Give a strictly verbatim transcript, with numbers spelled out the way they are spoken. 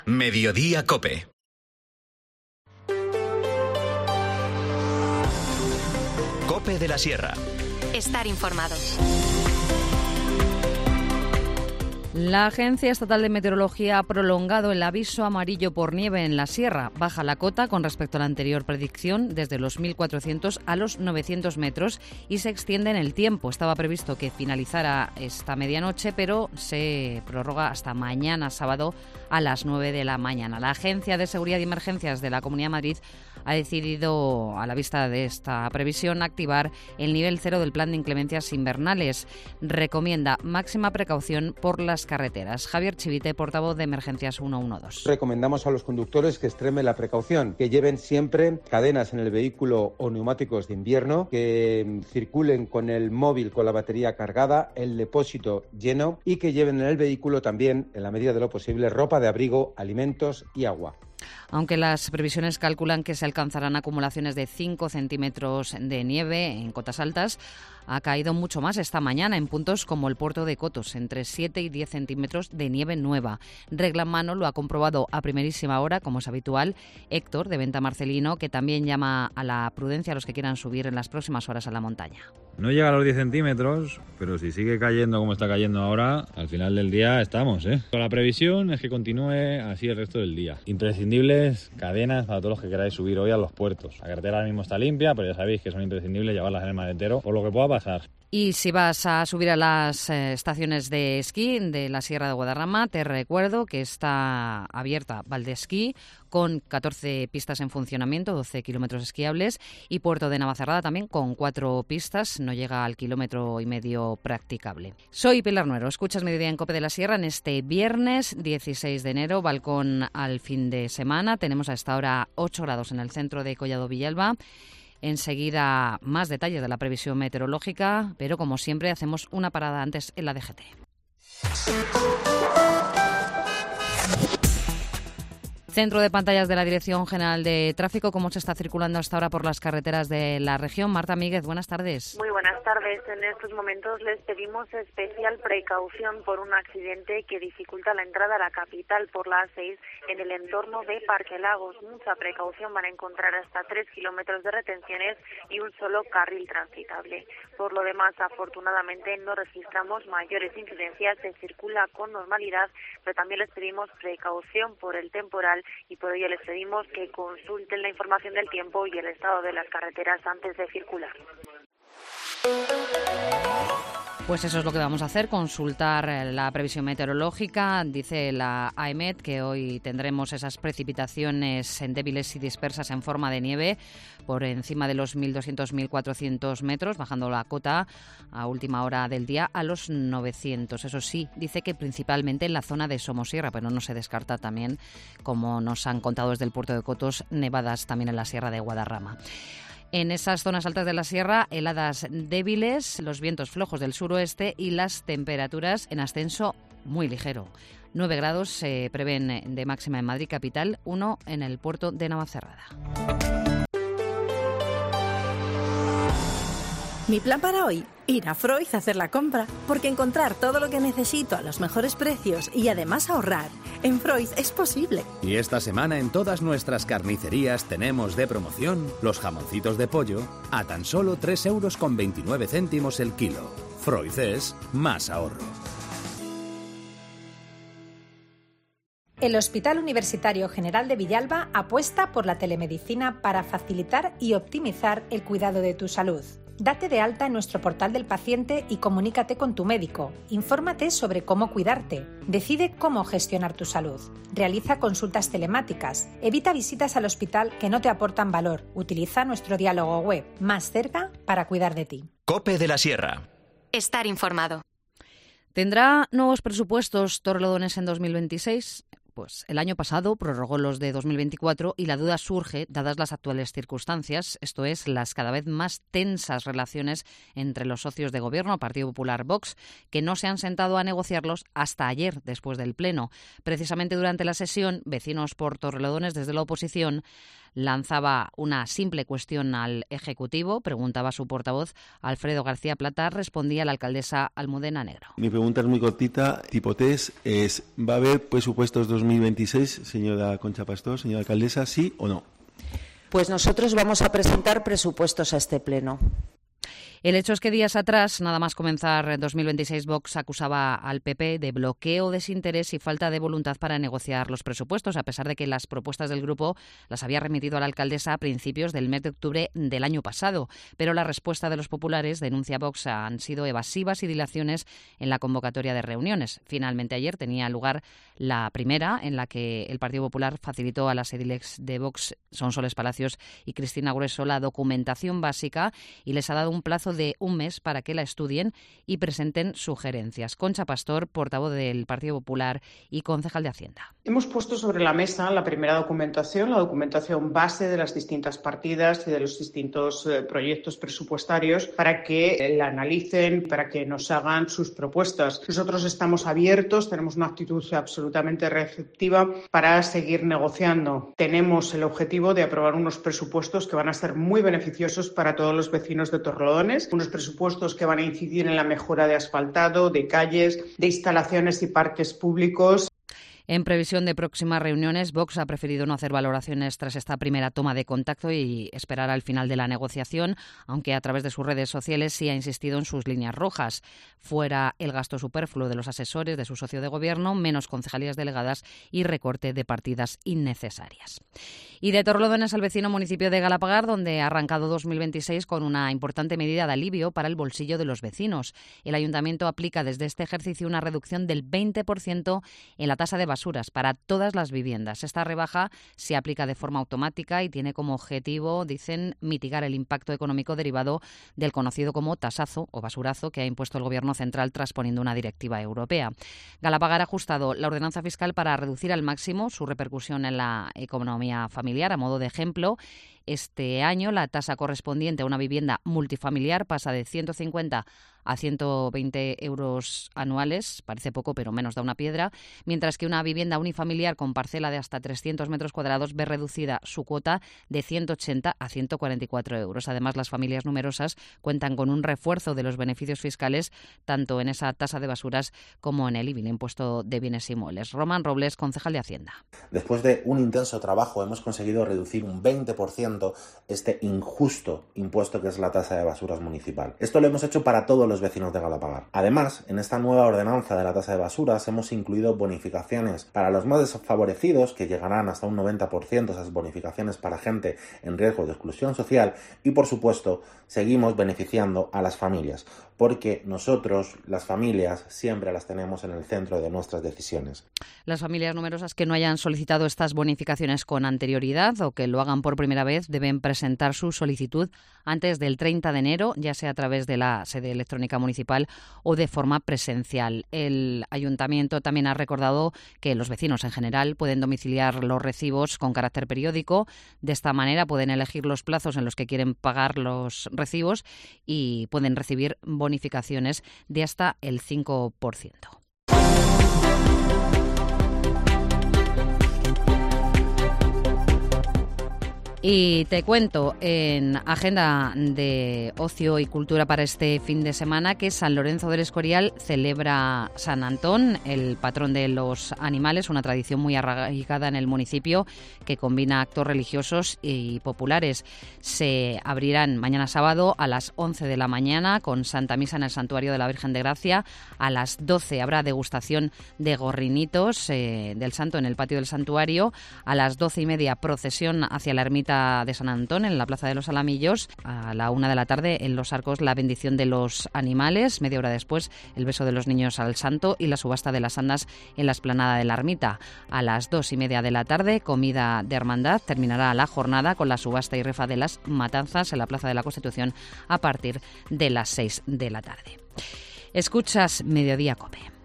Mediodía COPE. COPE de la Sierra. Estar informado. La Agencia Estatal de Meteorología ha prolongado el aviso amarillo por nieve en la sierra. Baja la cota con respecto a la anterior predicción desde los mil cuatrocientos a los novecientos metros y se extiende en el tiempo. Estaba previsto que finalizara esta medianoche, pero se prorroga hasta mañana sábado a las nueve de la mañana. La Agencia de Seguridad y Emergencias de la Comunidad de Madrid ha decidido, a la vista de esta previsión, activar el nivel cero del plan de inclemencias invernales. Recomienda máxima precaución por las carreteras. Javier Chivite, portavoz de Emergencias ciento doce. Recomendamos a los conductores que extremen la precaución, que lleven siempre cadenas en el vehículo o neumáticos de invierno, que circulen con el móvil con la batería cargada, el depósito lleno y que lleven en el vehículo también, en la medida de lo posible, ropa de abrigo, alimentos y agua. Aunque las previsiones calculan que se alcanzarán acumulaciones de cinco centímetros de nieve en cotas altas, ha caído mucho más esta mañana en puntos como el puerto de Cotos, entre siete y diez centímetros de nieve nueva. Regla en mano lo ha comprobado a primerísima hora, como es habitual, Héctor, de Venta Marcelino, que también llama a la prudencia a los que quieran subir en las próximas horas a la montaña. No llega a los diez centímetros, pero si sigue cayendo como está cayendo ahora, al final del día estamos, ¿eh? La previsión es que continúe así el resto del día. Imprescindibles cadenas para todos los que queráis subir hoy a los puertos. La carretera ahora mismo está limpia, pero ya sabéis que son imprescindibles llevarlas en el maletero por lo que pueda pasar. Y si vas a subir a las eh, estaciones de esquí de la Sierra de Guadarrama, te recuerdo que está abierta Valdesquí con catorce pistas en funcionamiento, doce kilómetros esquiables, y Puerto de Navacerrada también con cuatro pistas, no llega al kilómetro y medio practicable. Soy Pilar Nuero, escuchas Mediodía en COPE de la Sierra en este viernes dieciséis de enero, balcón al fin de semana. Tenemos a esta hora ocho grados en el centro de Collado Villalba. Enseguida más detalles de la previsión meteorológica, pero como siempre hacemos una parada antes en la D G T. Centro de pantallas de la Dirección General de Tráfico. ¿Cómo se está circulando hasta ahora por las carreteras de la región? Marta Míguez, buenas tardes. Muy buenas tardes. En estos momentos les pedimos especial precaución por un accidente que dificulta la entrada a la capital por la A seis en el entorno de Parque Lagos. Mucha precaución, van a encontrar hasta tres kilómetros de retenciones y un solo carril transitable. Por lo demás, afortunadamente no registramos mayores incidencias, se circula con normalidad, pero también les pedimos precaución por el temporal y por ello les pedimos que consulten la información del tiempo y el estado de las carreteras antes de circular. Pues eso es lo que vamos a hacer, consultar la previsión meteorológica. Dice la AEMET que hoy tendremos esas precipitaciones débiles y dispersas en forma de nieve por encima de los mil doscientos a mil cuatrocientos metros, bajando la cota a última hora del día a los novecientos. Eso sí, dice que principalmente en la zona de Somosierra, pero no se descarta también, como nos han contado desde el puerto de Cotos, nevadas también en la Sierra de Guadarrama. En esas zonas altas de la sierra, heladas débiles, los vientos flojos del suroeste y las temperaturas en ascenso muy ligero. nueve grados se prevén de máxima en Madrid capital, uno en el puerto de Navacerrada. Mi plan para hoy, ir a Freud a hacer la compra, porque encontrar todo lo que necesito a los mejores precios y además ahorrar, en Freud es posible. Y esta semana en todas nuestras carnicerías tenemos de promoción los jamoncitos de pollo a tan solo tres euros con veintinueve céntimos el kilo. Freud es más ahorro. El Hospital Universitario General de Villalba apuesta por la telemedicina para facilitar y optimizar el cuidado de tu salud. Date de alta en nuestro portal del paciente y comunícate con tu médico. Infórmate sobre cómo cuidarte. Decide cómo gestionar tu salud. Realiza consultas telemáticas. Evita visitas al hospital que no te aportan valor. Utiliza nuestro diálogo web, Más cerca, para cuidar de ti. COPE de la Sierra. Estar informado. ¿Tendrá nuevos presupuestos Torrelodones en dos mil veintiséis? Pues el año pasado prorrogó los de dos mil veinticuatro y la duda surge, dadas las actuales circunstancias, esto es, las cada vez más tensas relaciones entre los socios de gobierno, Partido Popular, Vox, que no se han sentado a negociarlos hasta ayer, después del Pleno. Precisamente durante la sesión, vecinos por Torrelodones desde la oposición lanzaba una simple cuestión al Ejecutivo, preguntaba a su portavoz Alfredo García Plata, respondía la alcaldesa Almudena Negro. Mi pregunta es muy cortita, tipo test, es ¿va a haber presupuestos dos mil veintiséis, señora Concha Pastor, señora alcaldesa, sí o no? Pues nosotros vamos a presentar presupuestos a este pleno. El hecho es que días atrás, nada más comenzar dos mil veintiséis, Vox acusaba al P P de bloqueo, desinterés y falta de voluntad para negociar los presupuestos, a pesar de que las propuestas del grupo las había remitido a la alcaldesa a principios del mes de octubre del año pasado. Pero la respuesta de los populares, denuncia Vox, han sido evasivas y dilaciones en la convocatoria de reuniones. Finalmente, ayer tenía lugar la primera, en la que el Partido Popular facilitó a las ediles de Vox, Sonsoles Palacios y Cristina Grueso, la documentación básica y les ha dado un plazo de un mes para que la estudien y presenten sugerencias. Concha Pastor, portavoz del Partido Popular y concejal de Hacienda. Hemos puesto sobre la mesa la primera documentación, la documentación base de las distintas partidas y de los distintos eh, proyectos presupuestarios para que la analicen, para que nos hagan sus propuestas. Nosotros estamos abiertos, tenemos una actitud absolutamente receptiva para seguir negociando. Tenemos el objetivo de aprobar unos presupuestos que van a ser muy beneficiosos para todos los vecinos de Torrelodones, unos presupuestos que van a incidir en la mejora de asfaltado, de calles, de instalaciones y parques públicos. En previsión de próximas reuniones, Vox ha preferido no hacer valoraciones tras esta primera toma de contacto y esperar al final de la negociación, aunque a través de sus redes sociales sí ha insistido en sus líneas rojas. Fuera el gasto superfluo de los asesores de su socio de gobierno, menos concejalías delegadas y recorte de partidas innecesarias. Y de Torrelodones al vecino municipio de Galapagar, donde ha arrancado dos mil veintiséis con una importante medida de alivio para el bolsillo de los vecinos. El ayuntamiento aplica desde este ejercicio una reducción del veinte por ciento en la tasa de basuras para todas las viviendas. Esta rebaja se aplica de forma automática y tiene como objetivo, dicen, mitigar el impacto económico derivado del conocido como tasazo o basurazo que ha impuesto el Gobierno central transponiendo una directiva europea. Galapagar ha ajustado la ordenanza fiscal para reducir al máximo su repercusión en la economía familiar. A modo de ejemplo, este año la tasa correspondiente a una vivienda multifamiliar pasa de ciento cincuenta a ciento veinte euros anuales, parece poco pero menos da una piedra, mientras que una vivienda unifamiliar con parcela de hasta trescientos metros cuadrados ve reducida su cuota de ciento ochenta a ciento cuarenta y cuatro euros. Además, las familias numerosas cuentan con un refuerzo de los beneficios fiscales tanto en esa tasa de basuras como en el I B I, el impuesto de bienes inmuebles. Román Robles, concejal de Hacienda. Después de un intenso trabajo hemos conseguido reducir un veinte por ciento este injusto impuesto que es la tasa de basuras municipal. Esto lo hemos hecho para todos los vecinos de Galapagar. Además, en esta nueva ordenanza de la tasa de basuras hemos incluido bonificaciones para los más desfavorecidos, que llegarán hasta un noventa por ciento, esas bonificaciones para gente en riesgo de exclusión social, y por supuesto seguimos beneficiando a las familias, porque nosotros, las familias, siempre las tenemos en el centro de nuestras decisiones. Las familias numerosas que no hayan solicitado estas bonificaciones con anterioridad o que lo hagan por primera vez deben presentar su solicitud antes del treinta de enero, ya sea a través de la sede electrónica municipal o de forma presencial. El ayuntamiento también ha recordado que los vecinos en general pueden domiciliar los recibos con carácter periódico. De esta manera pueden elegir los plazos en los que quieren pagar los recibos y pueden recibir bonificaciones de hasta el cinco por ciento. Y te cuento en agenda de ocio y cultura para este fin de semana que San Lorenzo del Escorial celebra San Antón, el patrón de los animales, una tradición muy arraigada en el municipio que combina actos religiosos y populares. Se abrirán mañana sábado a las once de la mañana con Santa Misa en el Santuario de la Virgen de Gracia. A las doce habrá degustación de gorrinitos eh, del santo en el patio del santuario. A las doce y media procesión hacia la ermita de San Antón en la Plaza de los Alamillos. A la una de la tarde en Los Arcos la bendición de los animales. Media hora después el beso de los niños al santo y la subasta de las andas en la explanada de la ermita. A las dos y media de la tarde comida de hermandad. Terminará la jornada con la subasta y rifa de las matanzas en la Plaza de la Constitución a partir de las seis de la tarde. Escuchas Mediodía COPE.